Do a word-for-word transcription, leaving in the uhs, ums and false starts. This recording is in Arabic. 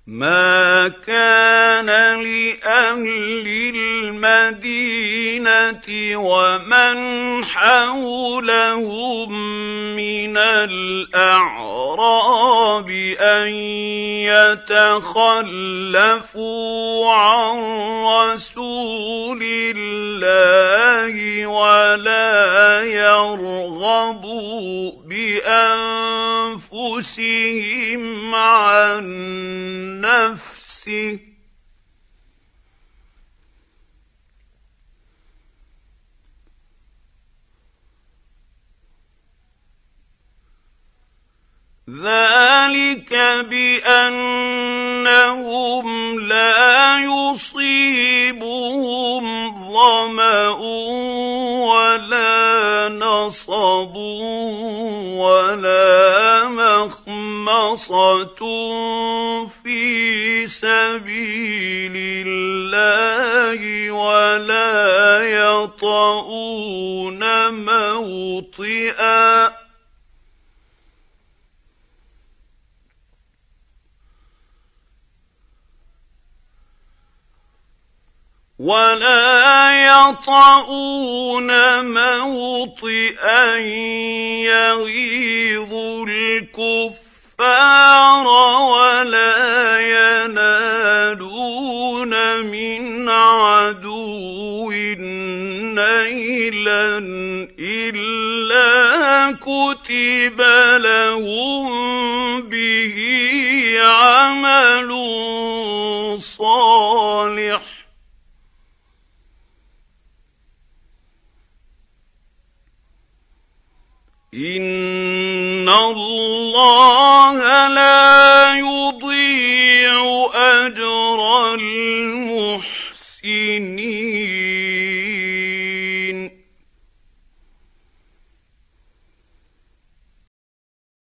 ما كان لأهل المدينة ومن حولهم من الأعراب أن يتخلفوا عن رسول الله ولا يرغبوا بأنفسهم عن نفسه ذلك بأنهم لا يصيبهم ظمأ ولا نصب ولا مخمصة في سبيل الله ولا يطؤون موطئا ولا يطؤون موطئا يغيظ الكفار ولا ينالون من عدو نيلا إلا كتب لهم به عمل صالح إن الله لا